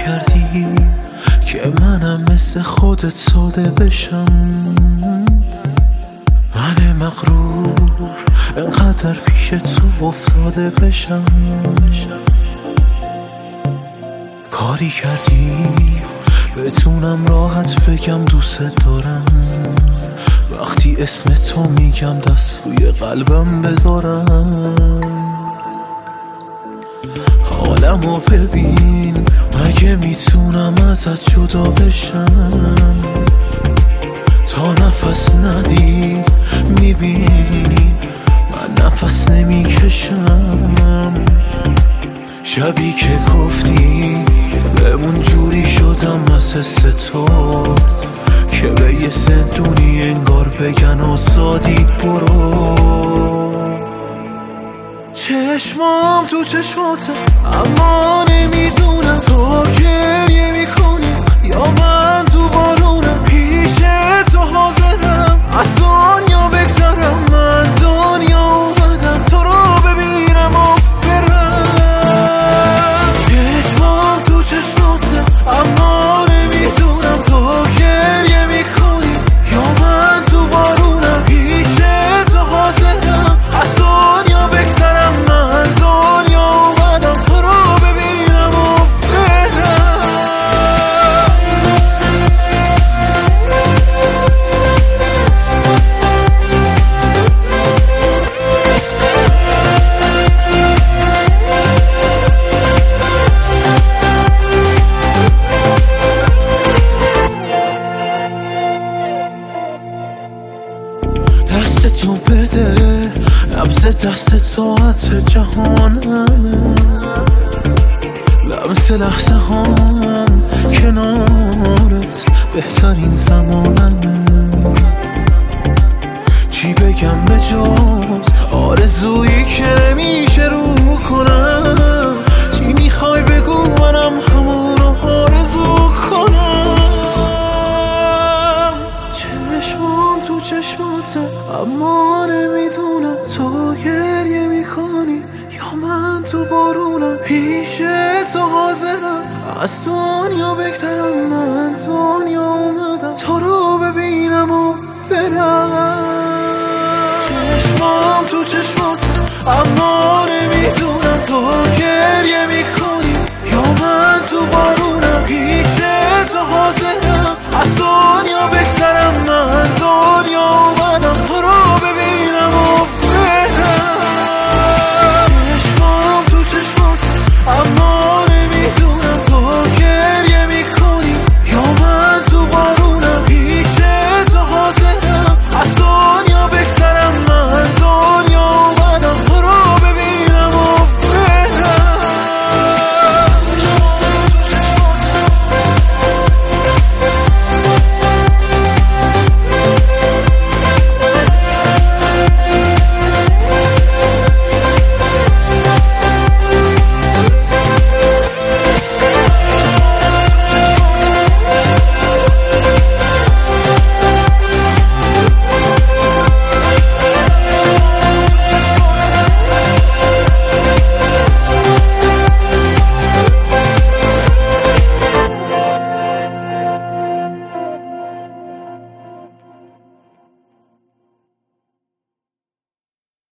کردی که منم مثل خودت ساده بشم. من مغرور انقدر پیش تو افتاده بشم. کاری کردی بتونم راحت بگم دوست دارم. وقتی اسم تو میگم دست روی قلبم بذارم. حالمو ببین، مگه میتونم ازت جدا بشم؟ تا نفس ندی میبینی من نفس نمیکشم. شبی که گفتی بمون جوری شدم از حس تو که به یه زندونی انگار بگن آزادی برو. چشمام تو چشماته اما نمیدونم تو گریه میکنی یا من تو بارونم. پیش تو حاضرم از دنیا بگذرم. من دنیا اومدم تو رو ببینم و برم. چشمام تو چشماته اما نمیدونم تو گریه میکنی یا من تو بارونم. پیش تو حاضرم از دنیا بگذرم. من دنیا اومدم تو رو ببینم و برم. دست تو بده، نبض دست ساعت جهانم. لمس لحظه هم کنارت بهترین زمانم. چی بگم به جز آرزویی که نمیشه رو کنم؟ چی میخوای بگو منم همونو آرزو کنم؟ چشمام تو چشماته اما نمیدونم تو گریه میکنی یا من تو بارونم. پیش تو حاضرم از دنیا بگذرم. من دنیا اومدم تو رو ببینم و برم. چشمام تو چشماته اما نمیدونم تو